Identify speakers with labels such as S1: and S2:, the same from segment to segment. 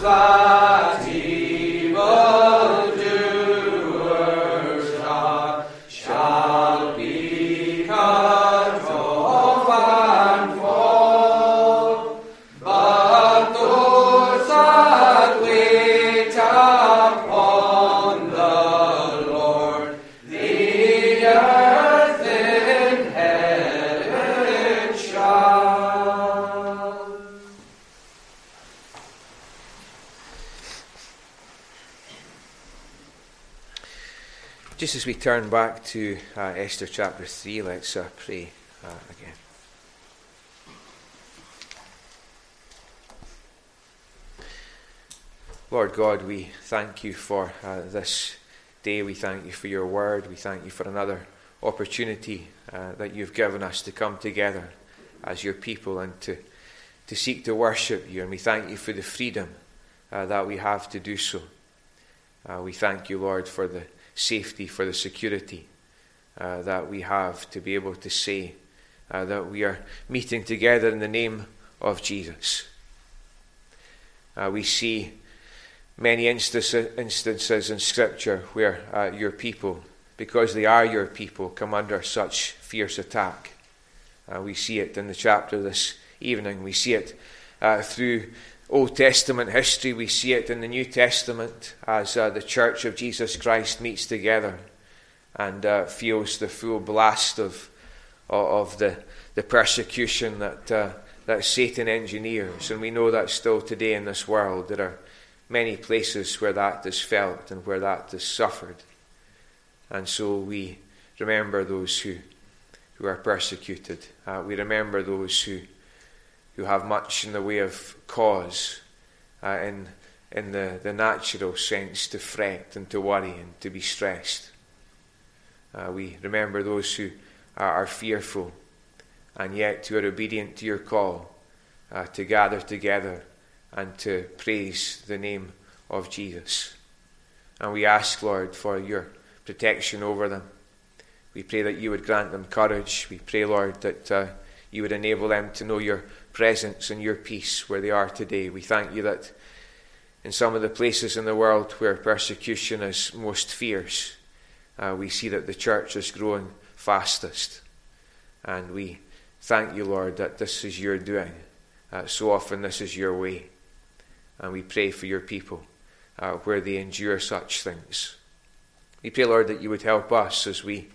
S1: that evildoers not shall be cut off and fall, but those that wait upon the Lord, the earth inherit shall.
S2: Just as we turn back to Esther chapter 3, let's pray again. Lord God, we thank you for this day. We thank you for your word. We thank you for another opportunity that you've given us to come together as your people and to seek to worship you. And we thank you for the freedom that we have to do so. We thank you, Lord, for the safety, for the security that we have to be able to say that we are meeting together in the name of Jesus. We see many instances in Scripture where your people, because they are your people, come under such fierce attack. We see it in the chapter this evening. We see it through Old Testament history. We see it in the New Testament as the Church of Jesus Christ meets together and feels the full blast of the persecution that Satan engineers. And we know that still today in this world there are many places where that is felt and where that is suffered. And so we remember those who are persecuted. We remember those who have much in the way of cause in the natural sense to fret and to worry and to be stressed. We remember those who are fearful and yet who are obedient to your call to gather together and to praise the name of Jesus. And we ask, Lord, for your protection over them. We pray that you would grant them courage. We pray, Lord, that you would enable them to know your presence and your peace where they are today. We thank you that in some of the places in the world where persecution is most fierce, we see that the church is growing fastest. And we thank you, Lord, that this is your doing. So often this is your way. And we pray for your people where they endure such things. We pray, Lord, that you would help us as we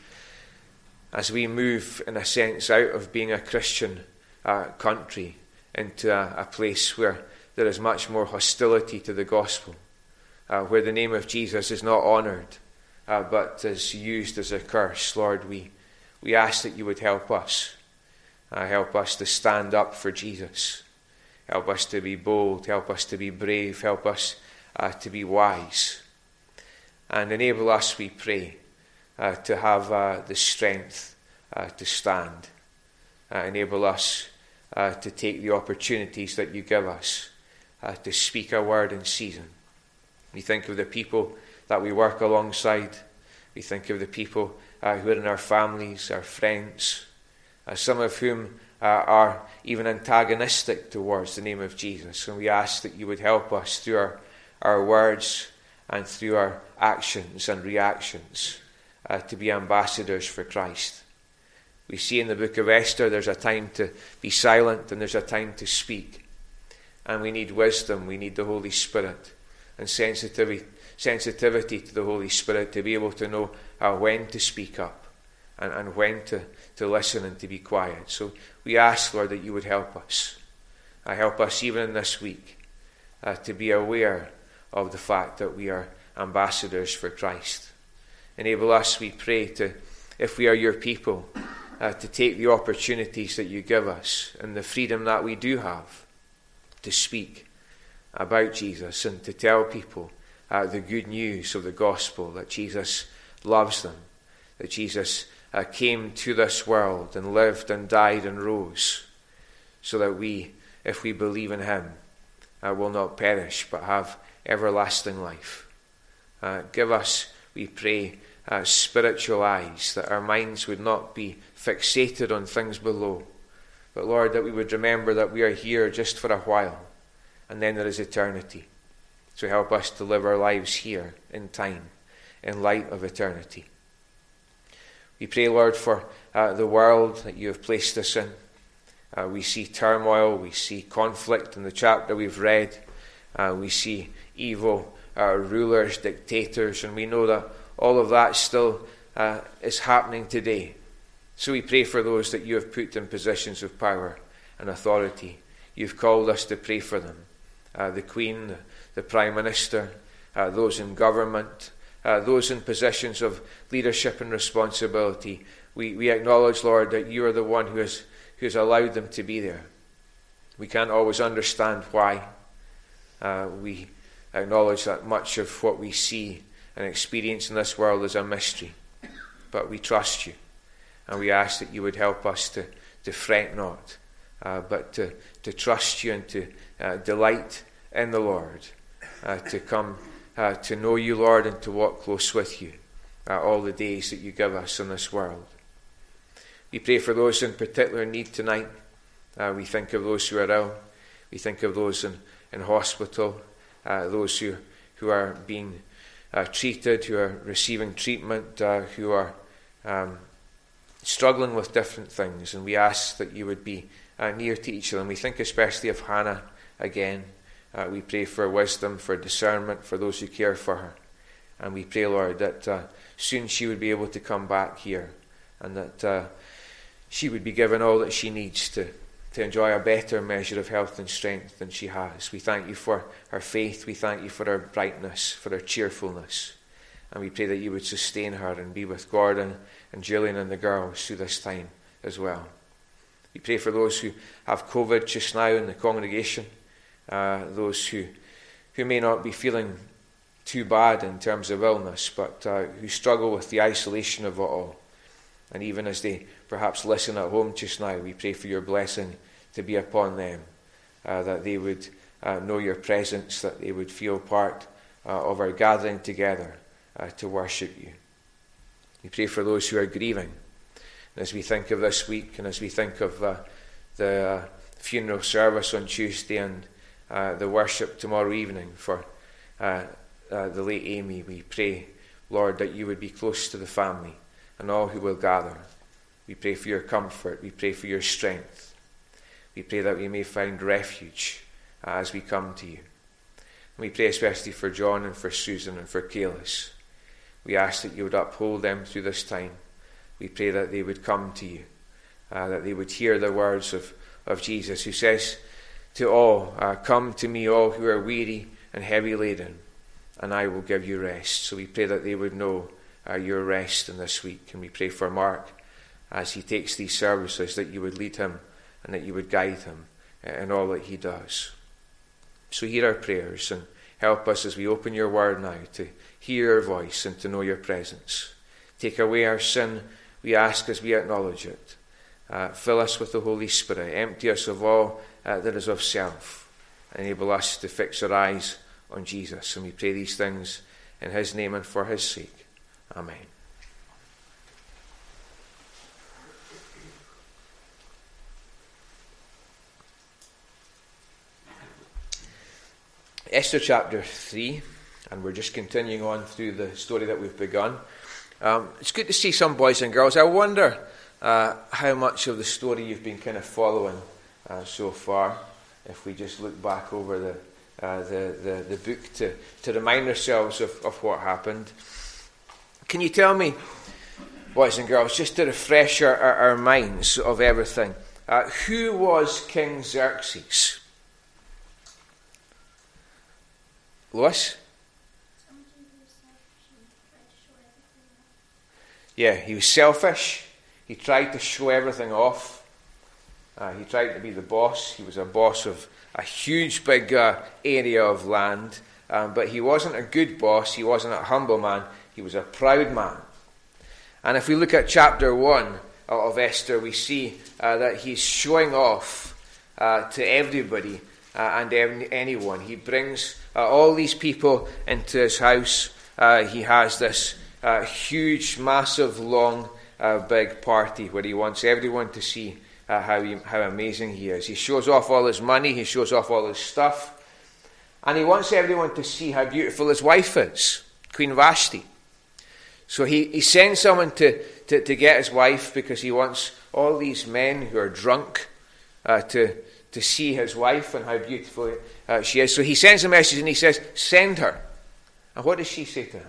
S2: move, in a sense, out of being a Christian country into a place where there is much more hostility to the gospel, where the name of Jesus is not honoured, but is used as a curse. Lord, we ask that you would help us. Help us to stand up for Jesus. Help us to be bold. Help us to be brave. Help us to be wise. And enable us, we pray, to have the strength to stand. Enable us to take the opportunities that you give us to speak a word in season. We think of the people that we work alongside. We think of the people who are in our families, our friends, some of whom are even antagonistic towards the name of Jesus. And we ask that you would help us through our words and through our actions and reactions to be ambassadors for Christ. We see in the book of Esther there's a time to be silent and there's a time to speak. And we need wisdom, we need the Holy Spirit and sensitivity to the Holy Spirit to be able to know when to speak up and when to listen and to be quiet. So we ask, Lord, that you would help us. Help us even in this week to be aware of the fact that we are ambassadors for Christ. Enable us, we pray, to, if we are your people, to take the opportunities that you give us and the freedom that we do have to speak about Jesus and to tell people the good news of the gospel, that Jesus loves them, that Jesus came to this world and lived and died and rose, so that we, if we believe in him, will not perish but have everlasting life. Give us, we pray, spiritual eyes, that our minds would not be fixated on things below, but Lord, that we would remember that we are here just for a while, and then there is eternity. So help us to live our lives here in time, in light of eternity. We pray, Lord, for the world that you have placed us in. We see turmoil, we see conflict in the chapter we've read. We see evil rulers, dictators, and we know that all of that still is happening today. So we pray for those that you have put in positions of power and authority. You've called us to pray for them. The Queen, the Prime Minister, those in government, those in positions of leadership and responsibility. We acknowledge, Lord, that you are the one who has allowed them to be there. We can't always understand why. We acknowledge that much of what we see and experience in this world is a mystery. But we trust you, and we ask that you would help us to fret not, but to trust you and to delight in the Lord, to come to know you, Lord, and to walk close with you all the days that you give us in this world. We pray for those in particular need tonight. We think of those who are ill. We think of those in hospital, those who are being treated, who are receiving treatment, who are struggling with different things. And we ask that you would be near to each of them. We think especially of Hannah again. We pray for wisdom, for discernment, for those who care for her. And we pray, Lord, that soon she would be able to come back here, and that she would be given all that she needs to enjoy a better measure of health and strength than she has. We thank you for her faith. We thank you for her brightness, for her cheerfulness. And we pray that you would sustain her and be with Gordon and Gillian and the girls through this time as well. We pray for those who have COVID just now in the congregation, those who may not be feeling too bad in terms of illness, but who struggle with the isolation of it all. And even as they perhaps listen at home just now, we pray for your blessing to be upon them, that they would know your presence, that they would feel part of our gathering together to worship you. We pray for those who are grieving. And as we think of this week, and as we think of the funeral service on Tuesday and the worship tomorrow evening for the late Amy, we pray, Lord, that you would be close to the family and all who will gather. We pray for your comfort. We pray for your strength. We pray that we may find refuge as we come to you. And we pray especially for John and for Susan and for Kaylis. We ask that you would uphold them through this time. We pray that they would come to you, that they would hear the words of Jesus, who says to all, come to me all who are weary and heavy laden, and I will give you rest. So we pray that they would know your rest in this week. And we pray for Mark as he takes these services, that you would lead him and that you would guide him in all that he does. So hear our prayers and help us as we open your word now to hear your voice and to know your presence. Take away our sin, we ask, as we acknowledge it. Fill us with the Holy Spirit. Empty us of all that is of self. Enable us to fix our eyes on Jesus. And we pray these things in his name and for his sake. Amen. Esther chapter 3, and we're just continuing on through the story that we've begun. It's good to see some boys and girls. I wonder how much of the story you've been kind of following so far. If we just look back over the book to remind ourselves of what happened. Can you tell me, boys and girls, just to refresh our minds of everything, who was King Xerxes? Lois? Yeah, he was selfish. He tried to show everything off. He tried to be the boss. He was a boss of a huge big area of land. But he wasn't a good boss. He wasn't a humble man. He was a proud man. And if we look at chapter 1 of Esther, we see that he's showing off to everybody and anyone. He brings all these people into his house. He has this huge, massive, long, big party where he wants everyone to see how amazing he is. He shows off all his money. He shows off all his stuff. And he wants everyone to see how beautiful his wife is, Queen Vashti. So he sends someone to get his wife because he wants all these men who are drunk to see his wife and how beautiful she is. So he sends a message and he says, send her. And what does she say to him?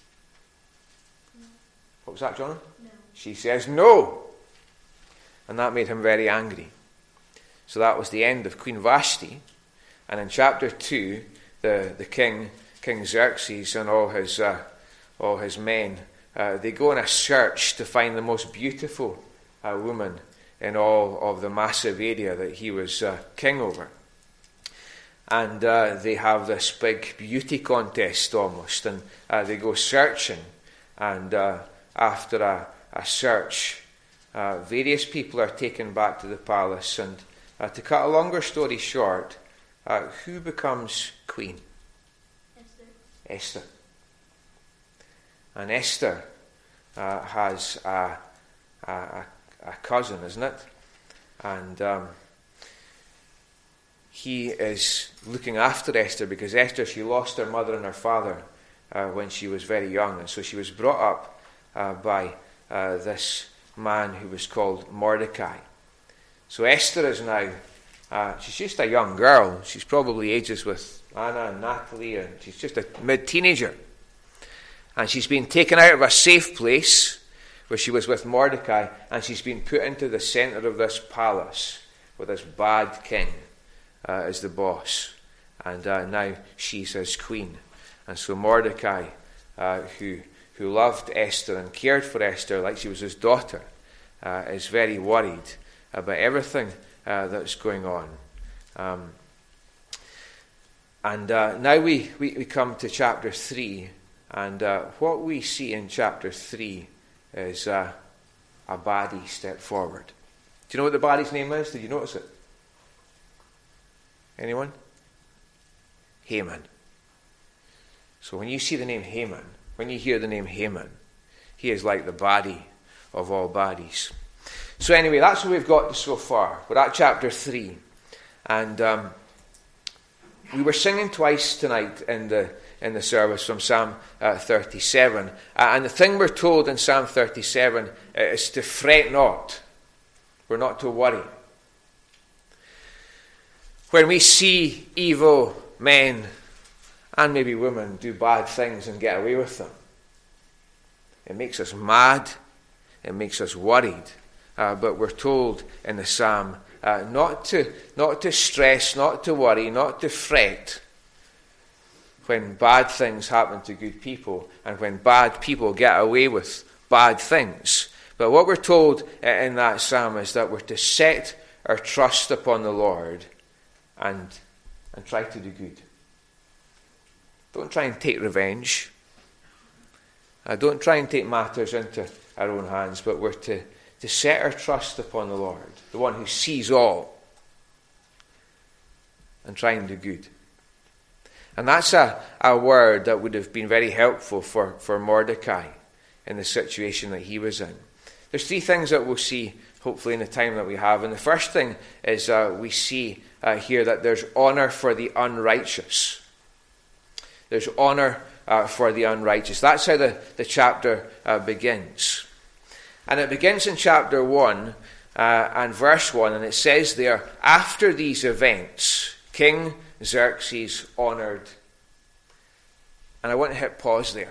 S2: What was that, John?
S3: No.
S2: She says no. And that made him very angry. So that was the end of Queen Vashti. And in chapter 2, the King Xerxes and all his men, they go on a search to find the most beautiful woman in all of the massive area that he was king over. And they have this big beauty contest almost, and they go searching. And after a search, various people are taken back to the palace. And to cut a longer story short, who becomes queen? Esther. And Esther has a cousin, isn't it? And he is looking after Esther because Esther, she lost her mother and her father when she was very young. And so she was brought up by this man who was called Mordecai. So Esther is now, she's just a young girl. She's probably ages with Anna and Natalie, and she's just a mid-teenager. And she's been taken out of a safe place where she was with Mordecai, and she's been put into the center of this palace with this bad king as the boss. And now she's his queen. And so Mordecai, who loved Esther and cared for Esther like she was his daughter, is very worried about everything that's going on. And now we come to chapter 3, and what we see in chapter 3 is a baddie step forward. Do you know what the baddie's name is? Did you notice it? Anyone? Haman. So when you see the name Haman, when you hear the name Haman, he is like the baddie of all baddies. So anyway, that's what we've got so far. We're at chapter 3. And we were singing twice tonight in the service from Psalm 37. And the thing we're told in Psalm 37 is to fret not. We're not to worry. When we see evil men and maybe women do bad things and get away with them, it makes us mad. It makes us worried. But we're told in the psalm not to stress, not to worry, not to fret when bad things happen to good people and when bad people get away with bad things. But what we're told in that psalm is that we're to set our trust upon the Lord and try to do good. Don't try and take revenge. Don't try and take matters into our own hands, but we're to set our trust upon the Lord, the one who sees all, and try and do good. And that's a word that would have been very helpful for Mordecai in the situation that he was in. There's 3 things that we'll see, hopefully, in the time that we have. And the first thing is we see here that there's honor for the unrighteous. There's honor for the unrighteous. That's how the chapter begins. And it begins in chapter 1 and verse 1, and it says there, after these events, King Xerxes honored. And I want to hit pause there.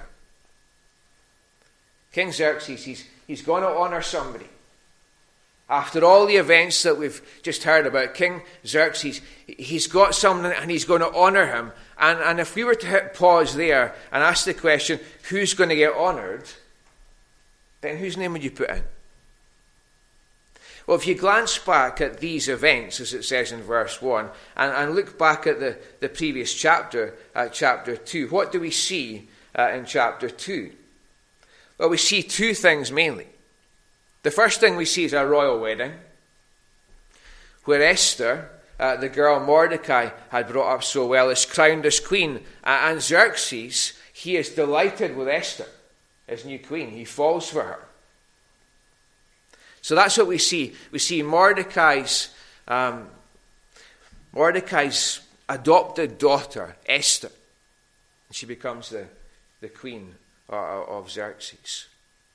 S2: King Xerxes, he's going to honor somebody. After all the events that we've just heard about, King Xerxes, he's got someone and he's going to honor him. And if we were to hit pause there and ask the question, who's going to get honored, then whose name would you put in? Well, if you glance back at these events, as it says in verse 1, and look back at the previous chapter, chapter 2, what do we see in chapter 2? Well, we see 2 things mainly. The first thing we see is a royal wedding, where Esther, the girl Mordecai had brought up so well, is crowned as queen. And Xerxes, he is delighted with Esther, his new queen. He falls for her. So that's what we see. We see Mordecai's adopted daughter, Esther. She becomes the queen of Xerxes.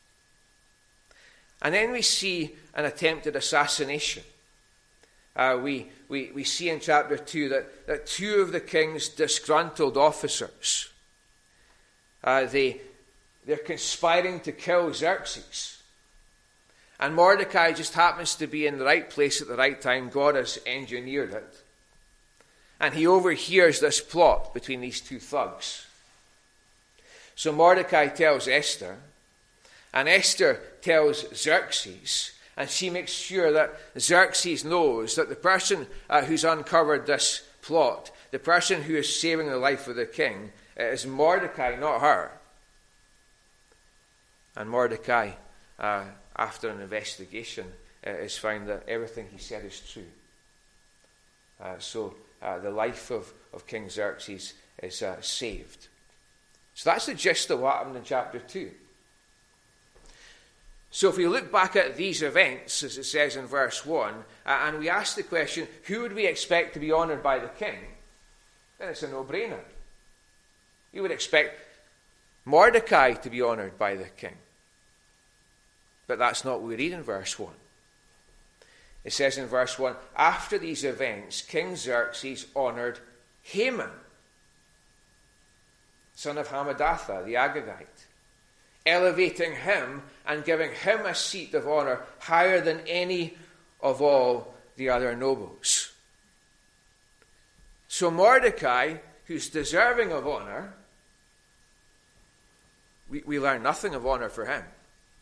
S2: And then we see an attempted assassination. We see in chapter 2 that two of the king's disgruntled officers, they're conspiring to kill Xerxes. And Mordecai just happens to be in the right place at the right time. God has engineered it. And he overhears this plot between these two thugs. So Mordecai tells Esther, and Esther tells Xerxes, and she makes sure that Xerxes knows that the person who's uncovered this plot, the person who is saving the life of the king, is Mordecai, not her. And Mordecai, after an investigation, is found that everything he said is true. So the life of King Xerxes is saved. So that's the gist of what happened in chapter 2. So if we look back at these events, as it says in verse 1, and we ask the question, who would we expect to be honoured by the king? Then it's a no-brainer. You would expect Mordecai to be honoured by the king. But that's not what we read in verse 1. It says in verse 1, after these events, King Xerxes honoured Haman, son of Hammedatha, the Agagite, elevating him and giving him a seat of honour higher than any of all the other nobles. So Mordecai, who's deserving of honour, we learn nothing of honour for him.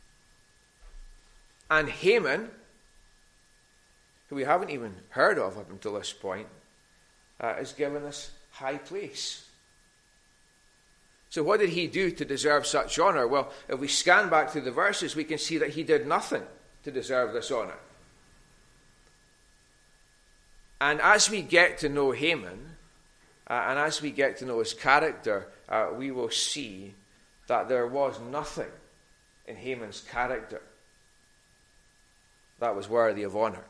S2: And Haman, who we haven't even heard of up until this point, is given this high place. So what did he do to deserve such honour? Well, if we scan back through the verses, we can see that he did nothing to deserve this honour. And as we get to know Haman, and as we get to know his character, we will see that there was nothing in Haman's character that was worthy of honour.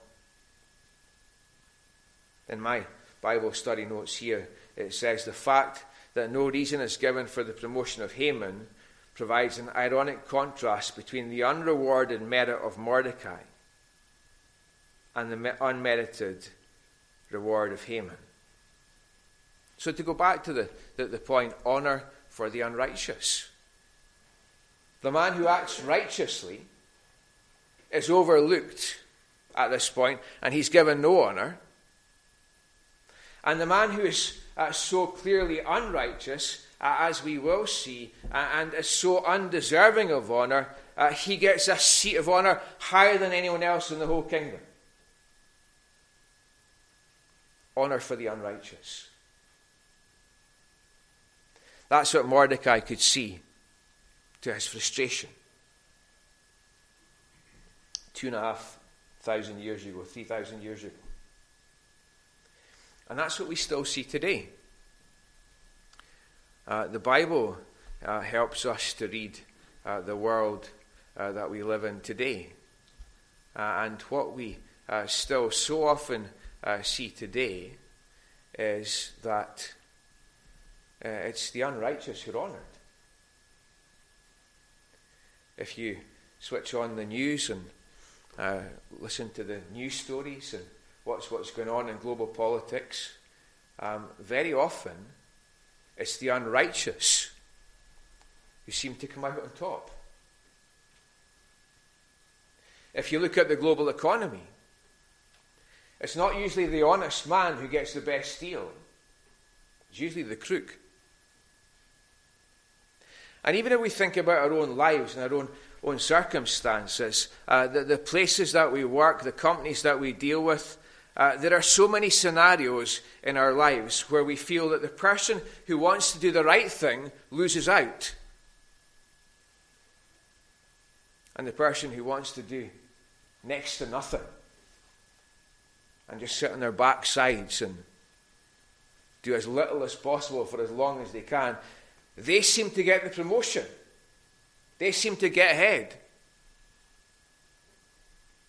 S2: In my Bible study notes here, it says the fact that no reason is given for the promotion of Haman provides an ironic contrast between the unrewarded merit of Mordecai and the unmerited reward of Haman. So to go back to the point, honour for the unrighteous. The man who acts righteously is overlooked at this point, and he's given no honour. And the man who is so clearly unrighteous, as we will see, and is so undeserving of honour, he gets a seat of honour higher than anyone else in the whole kingdom. Honour for the unrighteous. That's what Mordecai could see to his frustration. 2,500 years ago, 3,000 years ago. And that's what we still see today. The Bible helps us to read the world that we live in today. And what we still so often see today is that it's the unrighteous who are honoured. If you switch on the news and listen to the news stories and what's going on in global politics, very often it's the unrighteous who seem to come out on top. If you look at the global economy, it's not usually the honest man who gets the best deal. It's usually the crook. And even if we think about our own lives and our own circumstances, the places that we work, the companies that we deal with, there are so many scenarios in our lives where we feel that the person who wants to do the right thing loses out. And the person who wants to do next to nothing and just sit on their backsides and do as little as possible for as long as they can, they seem to get the promotion. They seem to get ahead.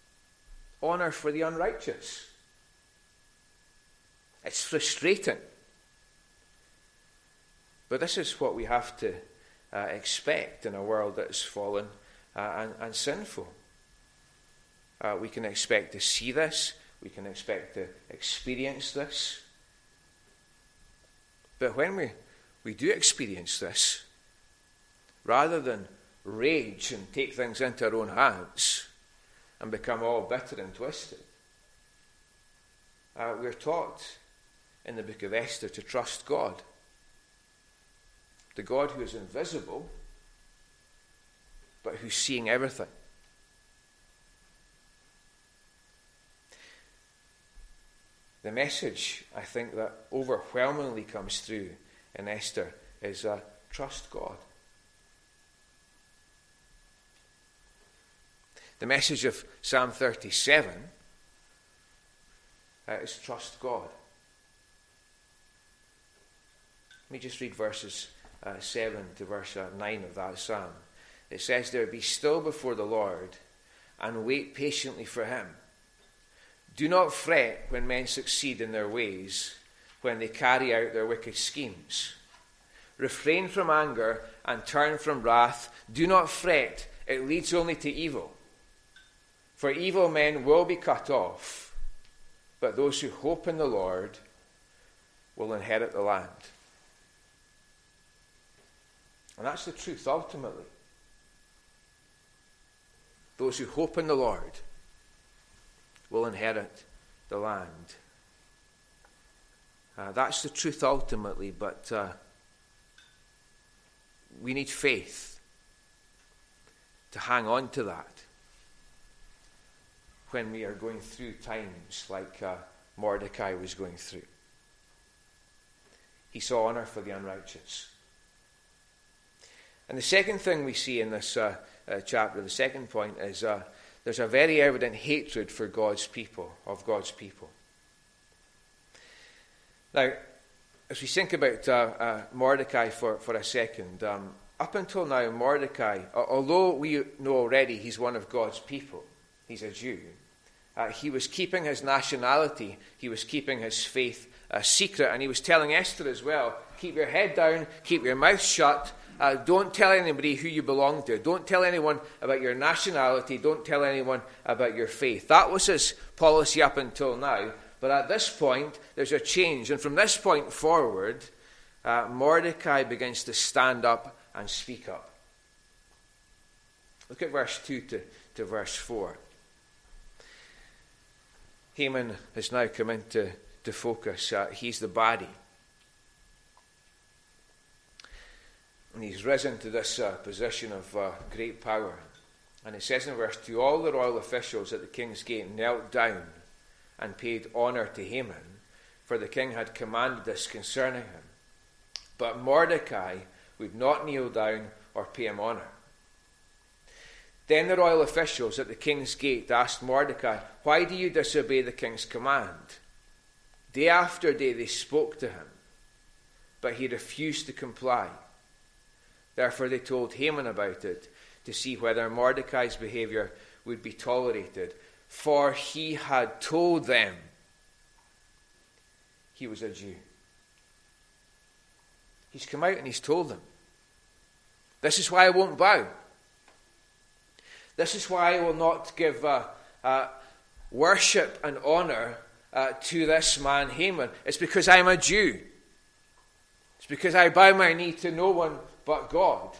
S2: Honour for the unrighteous. It's frustrating But this is what we have to expect in a world that is fallen and sinful. We can expect to see this. We can expect to experience this. But when we do experience this, rather than rage and take things into our own hands and become all bitter and twisted, we're taught in the book of Esther to trust God. The God who is invisible, but who's seeing everything. The message, I think, that overwhelmingly comes through in Esther is trust God. The message of Psalm 37 is trust God. Let me just read verses 7 to verse 9 of that psalm. It says there, "Be still before the Lord and wait patiently for him. Do not fret when men succeed in their ways, when they carry out their wicked schemes. Refrain from anger and turn from wrath. Do not fret, it leads only to evil. For evil men will be cut off, but those who hope in the Lord will inherit the land." And that's the truth ultimately. Those who hope in the Lord will inherit the land. That's the truth ultimately, but we need faith to hang on to that when we are going through times like Mordecai was going through. He saw honor for the unrighteous. And the second thing we see in this chapter, the second point, is there's a very evident hatred for God's people, of God's people. Now, as we think about Mordecai for a second, up until now, Mordecai, although we know already he's one of God's people, he's a Jew, he was keeping his nationality, he was keeping his faith secret, and he was telling Esther as well, keep your head down, keep your mouth shut, don't tell anybody who you belong to. Don't tell anyone about your nationality. Don't tell anyone about your faith. That was his policy up until now. But at this point, there's a change. And from this point forward, Mordecai begins to stand up and speak up. Look at verse 2 to verse 4. Haman has now come into focus. He's the baddie. And he's risen to this position of great power. And it says in verse 2, all the royal officials at the king's gate knelt down and paid honor to Haman, for the king had commanded this concerning him. But Mordecai would not kneel down or pay him honor. Then the royal officials at the king's gate asked Mordecai, why do you disobey the king's command? Day after day they spoke to him, but he refused to comply. Therefore they told Haman about it, to see whether Mordecai's behavior would be tolerated. For he had told them he was a Jew. He's come out and he's told them, this is why I won't bow. This is why I will not give worship and honor to this man Haman. It's because I'm a Jew. It's because I bow my knee to no one but God.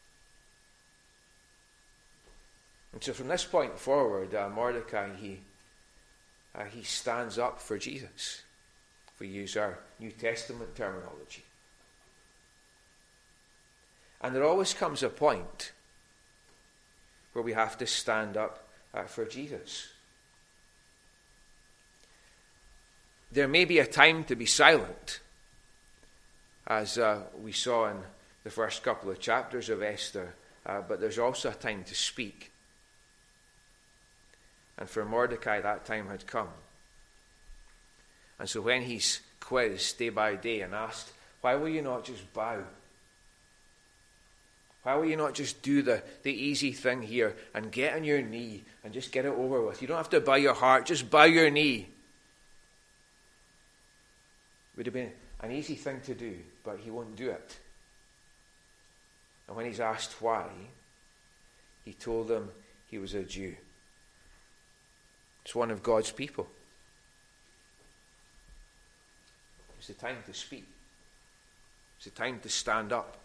S2: And so from this point forward, Mordecai, he stands up for Jesus, if we use our New Testament terminology. And there always comes a point where we have to stand up for Jesus. There may be a time to be silent, as we saw in the first couple of chapters of Esther, but there's also a time to speak. And for Mordecai, that time had come. And so when he's quizzed day by day and asked, why will you not just bow? Why will you not just do the easy thing here and get on your knee and just get it over with? You don't have to bow your heart, just bow your knee. It would have been an easy thing to do, but he won't do it. And when he's asked why, he told them he was a Jew. It's one of God's people. It's the time to speak. It's the time to stand up.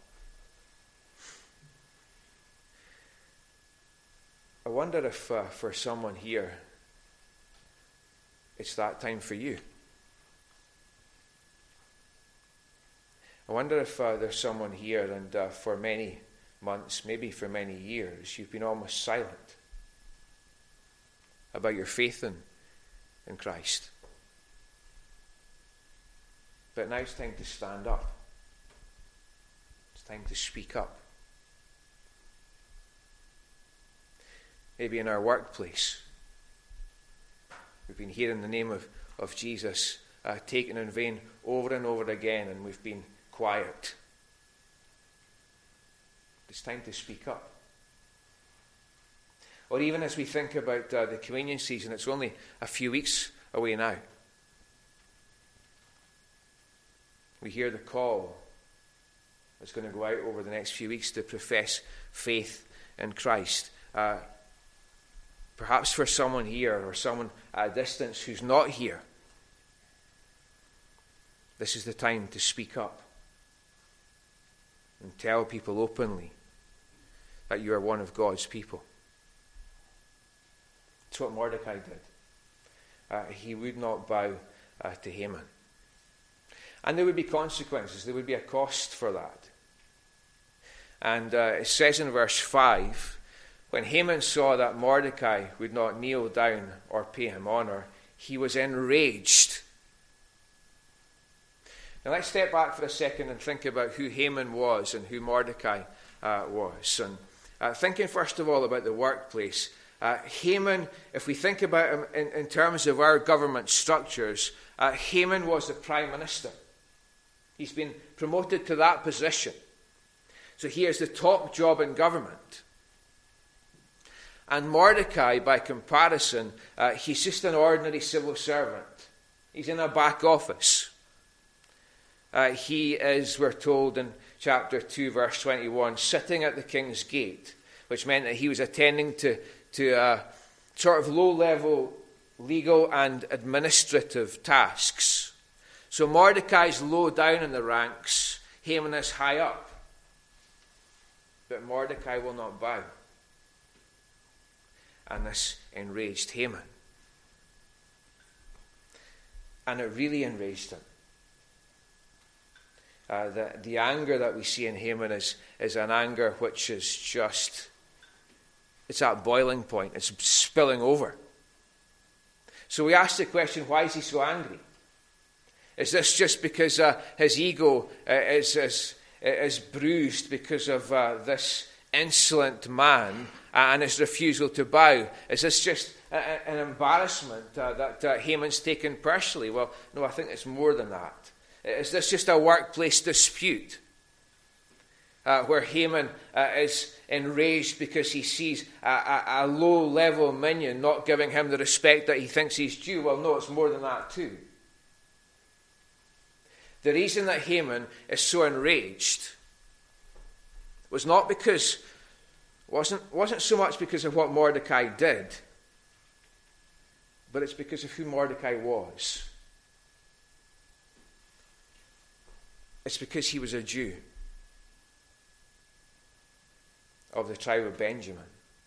S2: I wonder if for someone here, it's that time for you. I wonder if there's someone here and for many months, maybe for many years, you've been almost silent about your faith in Christ. But now it's time to stand up. It's time to speak up. Maybe in our workplace, we've been hearing the name of Jesus taken in vain over and over again, and we've been quiet. It's time to speak up. Or even as we think about the communion season, it's only a few weeks away now. We hear the call that's going to go out over the next few weeks to profess faith in Christ. Perhaps for someone here or someone at a distance who's not here, this is the time to speak up and tell people openly that you are one of God's people. It's what Mordecai did. He would not bow to Haman. And there would be consequences. There would be a cost for that. And it says in verse 5, when Haman saw that Mordecai would not kneel down or pay him honor, he was enraged. Now let's step back for a second and think about who Haman was and who Mordecai was. And thinking first of all about the workplace, Haman, if we think about him in terms of our government structures, Haman was the prime minister. He's been promoted to that position. So he has the top job in government. And Mordecai, by comparison, he's just an ordinary civil servant. He's in a back office. He is, we're told in chapter 2, verse 21, sitting at the king's gate, which meant that he was attending to sort of low-level legal and administrative tasks. So Mordecai's low down in the ranks, Haman is high up. But Mordecai will not bow. And this enraged Haman. And it really enraged him. The anger that we see in Haman is an anger which is just, it's at boiling point. It's spilling over. So we ask the question, why is he so angry? Is this just because his ego is bruised because of this insolent man and his refusal to bow? Is this just an embarrassment that Haman's taken personally? Well, no, I think it's more than that. Is this just a workplace dispute where Haman is enraged because he sees a low-level minion not giving him the respect that he thinks he's due? Well, no, it's more than that too. The reason that Haman is so enraged was not because, wasn't so much because of what Mordecai did, but it's because of who Mordecai was. It's because he was a Jew of the tribe of Benjamin.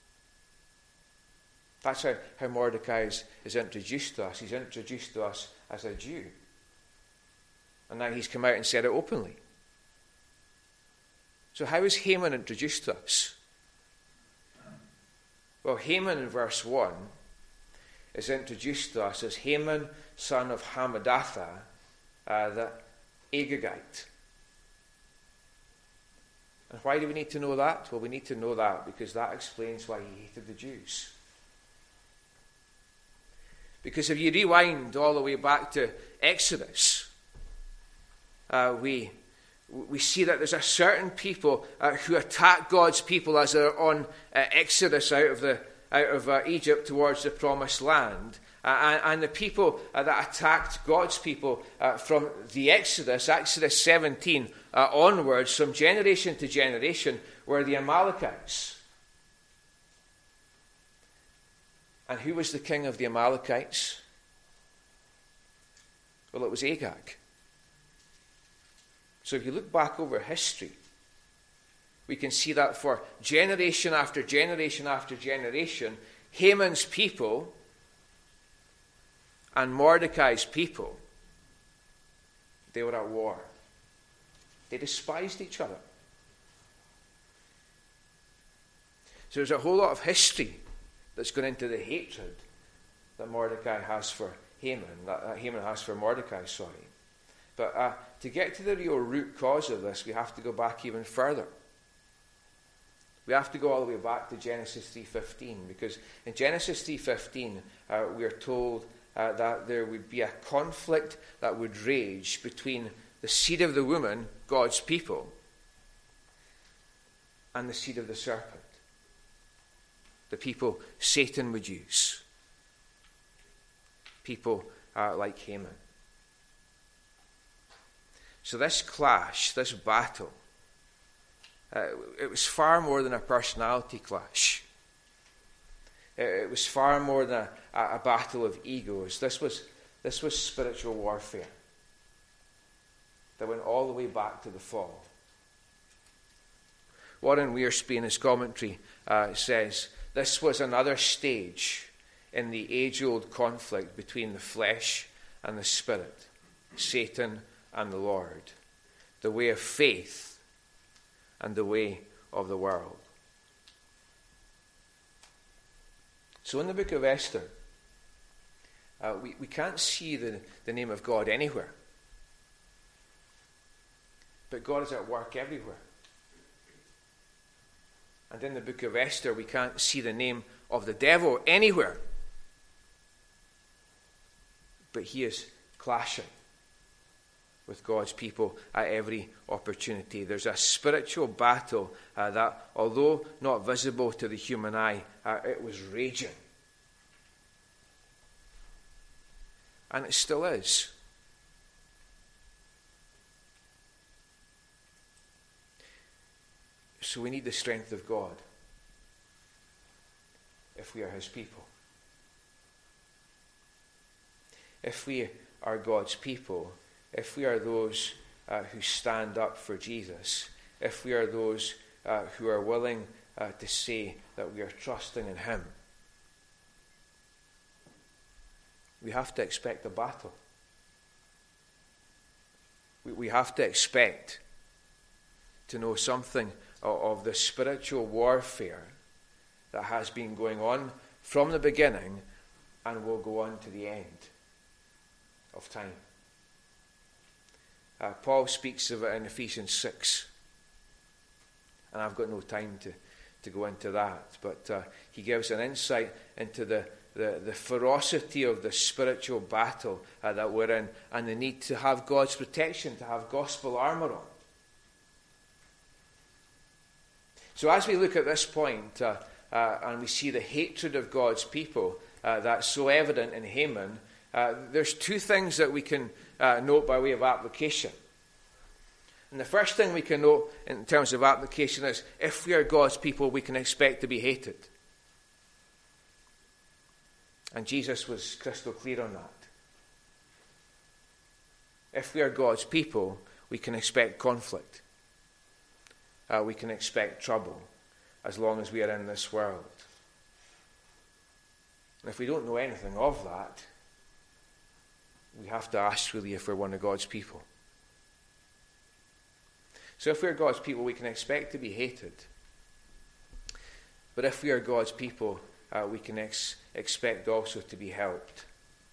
S2: That's how Mordecai is introduced to us. He's introduced to us as a Jew. And now he's come out and said it openly. So how is Haman introduced to us? Well, Haman in verse 1 is introduced to us as Haman, son of Hammedatha, the Agagite. And why do we need to know that? Well, we need to know that because that explains why he hated the Jews. Because if you rewind all the way back to Exodus, we see that there's a certain people who attack God's people as they're on Exodus out of Egypt towards the promised land. and the people that attacked God's people from the Exodus 17 onwards, from generation to generation, were the Amalekites. And who was the king of the Amalekites? Well, it was Agag. So if you look back over history, we can see that for generation after generation after generation, Haman's people and Mordecai's people, they were at war. They despised each other. So there's a whole lot of history that's gone into the hatred that Mordecai has for Haman, that Haman has for Mordecai, sorry. But to get to the real root cause of this, we have to go back even further. We have to go all the way back to Genesis 3:15, because in Genesis 3:15 we are told that there would be a conflict that would rage between the seed of the woman, God's people, and the seed of the serpent, the people Satan would use, people like Haman. So this clash, this battle, it was far more than a personality clash. It was far more than a battle of egos. This was spiritual warfare that went all the way back to the fall. Warren Wiersbe, in his commentary, says this was another stage in the age-old conflict between the flesh and the spirit, Satan and the Lord, the way of faith and the way of the world. So in the book of Esther, we can't see the name of God anywhere. But God is at work everywhere. And in the book of Esther, we can't see the name of the devil anywhere. But he is clashing with God's people at every opportunity. There's a spiritual battle that, although not visible to the human eye, it was raging. And it still is. So we need the strength of God if we are his people. If we are God's people, if we are those who stand up for Jesus, if we are those who are willing to say that we are trusting in him, we have to expect a battle. We have to expect to know something of the spiritual warfare that has been going on from the beginning and will go on to the end of time. Paul speaks of it in Ephesians 6. And I've got no time to go into that. But he gives an insight into the ferocity of the spiritual battle that we're in, and the need to have God's protection, to have gospel armor on. So as we look at this point, and we see the hatred of God's people that's so evident in Haman, there's two things that we can note by way of application. And the first thing we can note in terms of application is, if we are God's people, we can expect to be hated. And Jesus was crystal clear on that. If we are God's people, we can expect conflict. We can expect trouble as long as we are in this world. And if we don't know anything of that, we have to ask really if we're one of God's people. So if we're God's people, we can expect to be hated. But if we are God's people, we can expect also to be helped.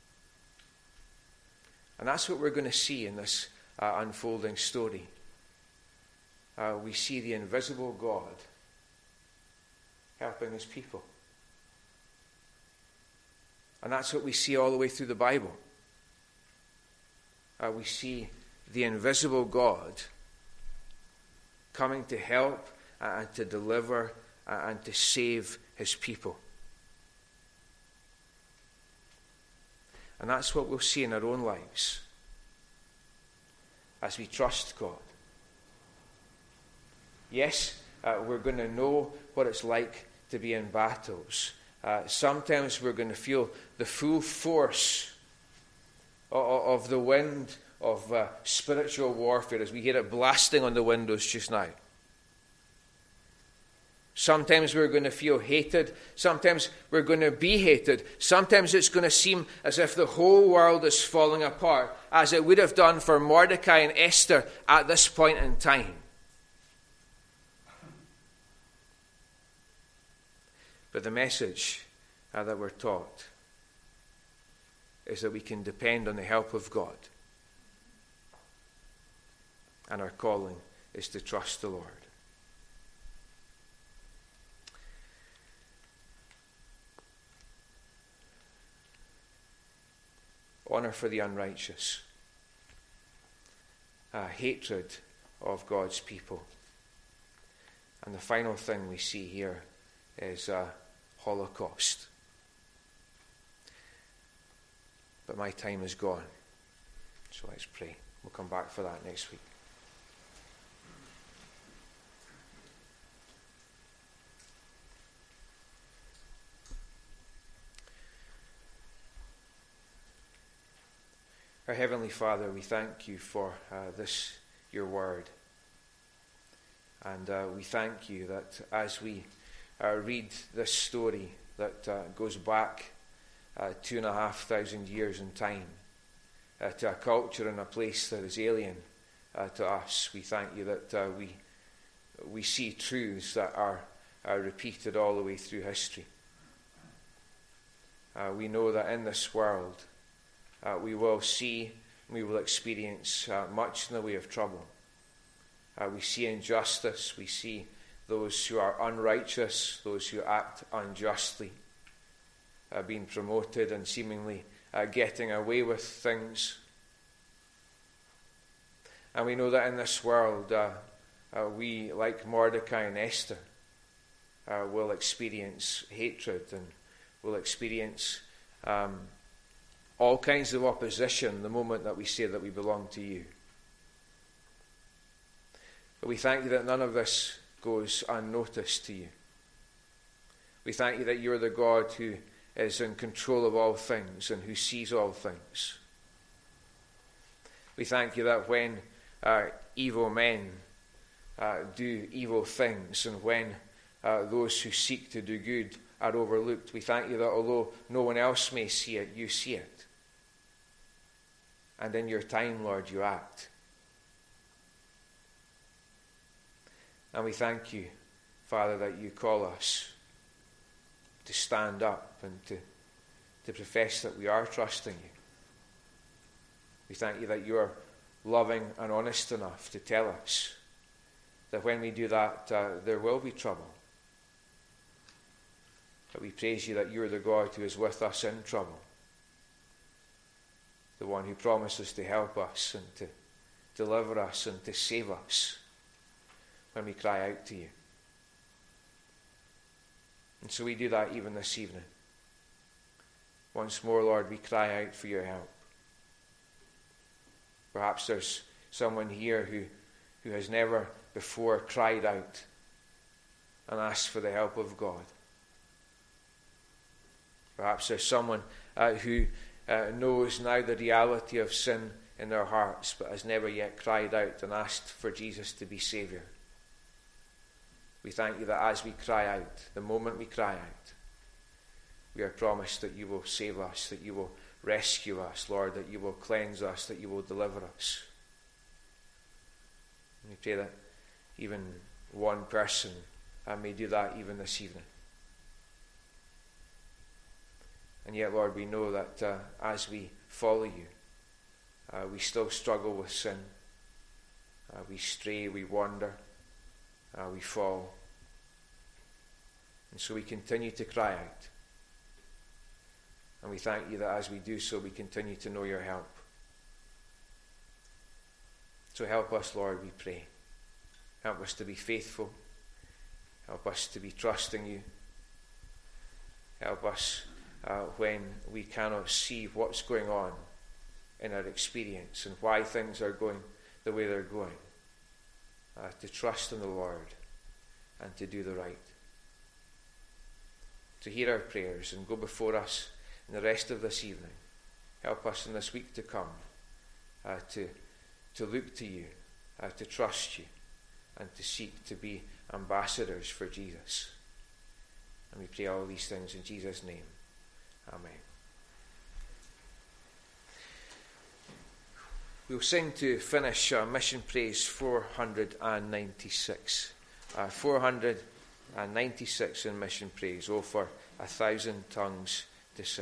S2: And that's what we're going to see in this unfolding story. We see the invisible God helping his people. And that's what we see all the way through the Bible. We see the invisible God coming to help and to deliver and to save his people. And that's what we'll see in our own lives as we trust God. Yes, we're going to know what it's like to be in battles. Sometimes we're going to feel the full force of the wind of spiritual warfare as we hear it blasting on the windows just now. Sometimes we're going to feel hated. Sometimes we're going to be hated. Sometimes it's going to seem as if the whole world is falling apart, as it would have done for Mordecai and Esther at this point in time. But the message that we're taught is that we can depend on the help of God. And our calling is to trust the Lord. Honor for the unrighteous. Hatred of God's people. And the final thing we see here is Holocaust. But my time is gone. So let's pray. We'll come back for that next week. Our Heavenly Father, we thank you for this, your word. And we thank you that as we read this story that goes back 2,500 years in time to a culture and a place that is alien to us, we thank you that we see truths that are repeated all the way through history. We know that in this world, we will see, we will experience much in the way of trouble. We see injustice, we see those who are unrighteous, those who act unjustly, being promoted and seemingly getting away with things. And we know that in this world, we, like Mordecai and Esther, will experience hatred and will experience all kinds of opposition the moment that we say that we belong to you. But we thank you that none of this goes unnoticed to you. We thank you that you're the God who is in control of all things and who sees all things. We thank you that when evil men do evil things and when those who seek to do good are overlooked, we thank you that although no one else may see it, you see it. And in your time, Lord, you act. And we thank you, Father, that you call us to stand up and to profess that we are trusting you. We thank you that you are loving and honest enough to tell us that when we do that, there will be trouble. But we praise you that you are the God who is with us in trouble. The one who promises to help us and to deliver us and to save us when we cry out to you. And so we do that even this evening. Once more, Lord, we cry out for your help. Perhaps there's someone here who has never before cried out and asked for the help of God. Perhaps there's someone who knows now the reality of sin in their hearts, but has never yet cried out and asked for Jesus to be Saviour. We thank you that as we cry out, the moment we cry out, we are promised that you will save us, that you will rescue us, Lord, that you will cleanse us, that you will deliver us. And we pray that even one person may do that even this evening. And yet, Lord, we know that as we follow you, we still struggle with sin. We stray, we wander, we fall. And so we continue to cry out. And we thank you that as we do so, we continue to know your help. So help us, Lord, we pray. Help us to be faithful. Help us to be trusting you. Help us when we cannot see what's going on in our experience and why things are going the way they're going. To trust in the Lord and to do the right. To hear our prayers and go before us in the rest of this evening. Help us in this week to come to look to you, to trust you, and to seek to be ambassadors for Jesus. And we pray all these things in Jesus' name. Amen. We'll sing to finish Mission Praise 496. 496 in Mission Praise. Oh, for 1,000 tongues to sing.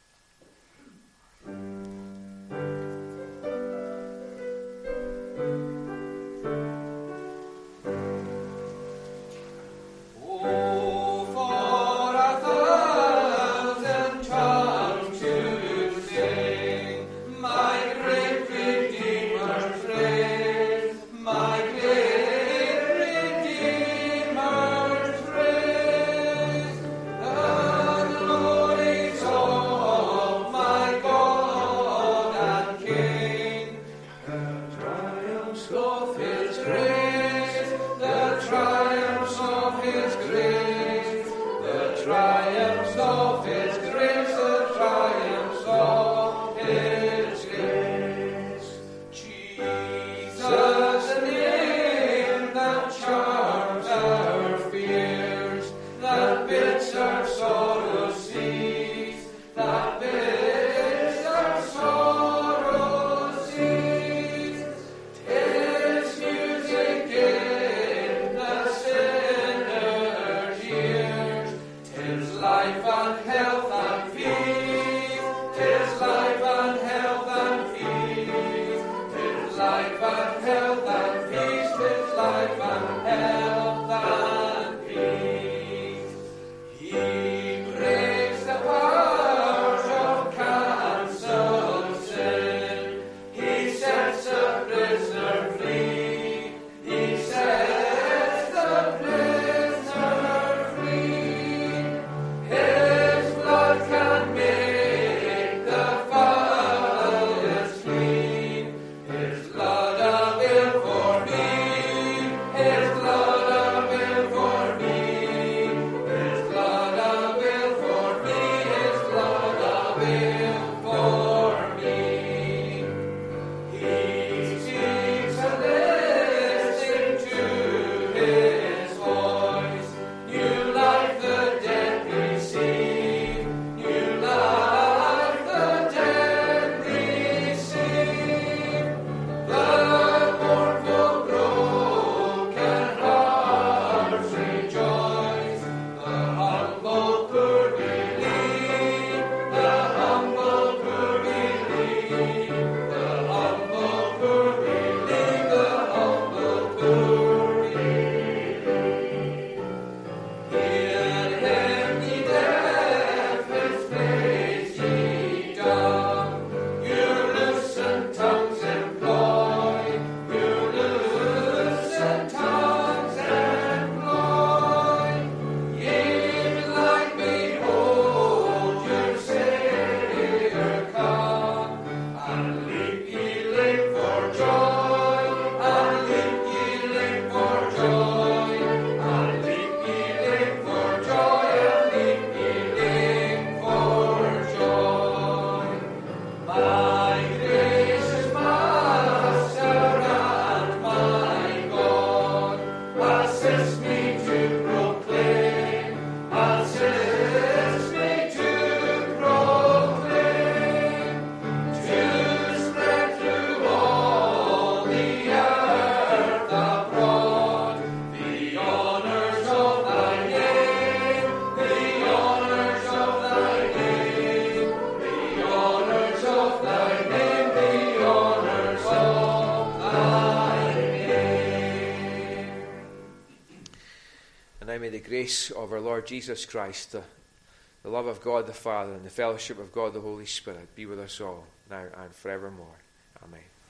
S2: May the grace of our Lord Jesus Christ, the love of God the Father, and the fellowship of God the Holy Spirit be with us all, now and forevermore. Amen.